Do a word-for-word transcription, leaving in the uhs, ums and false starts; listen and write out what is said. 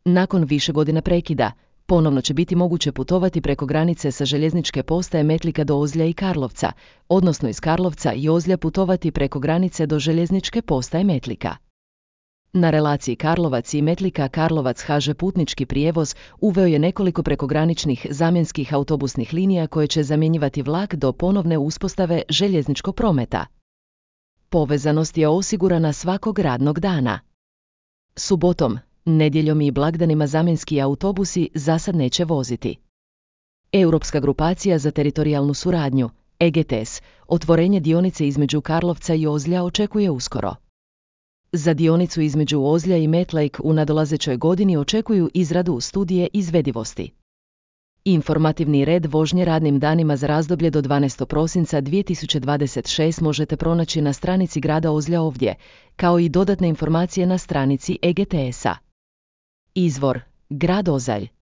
Nakon više godina prekida, ponovno će biti moguće putovati preko granice sa željezničke postaje Metlika do Ozlja i Karlovca, odnosno iz Karlovca i Ozlja putovati preko granice do željezničke postaje Metlika. Na relaciji Karlovac i Metlika Karlovac H Ž Putnički prijevoz uveo je nekoliko prekograničnih zamjenskih autobusnih linija koje će zamjenjivati vlak do ponovne uspostave željezničkog prometa. Povezanost je osigurana svakog radnog dana. Subotom, nedjeljom i blagdanima zamjenski autobusi zasad neće voziti. Europska grupacija za teritorijalnu suradnju, E G T S, otvorenje dionice između Karlovca i Ozlja očekuje uskoro. Za dionicu između Ozlja i Metlike u nadolazećoj godini očekuju izradu studije izvedivosti. Informativni red vožnje radnim danima za razdoblje do dvanaestog prosinca dvije tisuće dvadeset šeste možete pronaći na stranici grada Ozlja ovdje, kao i dodatne informacije na stranici E G T S-a. Izvor: Grad Ozalj.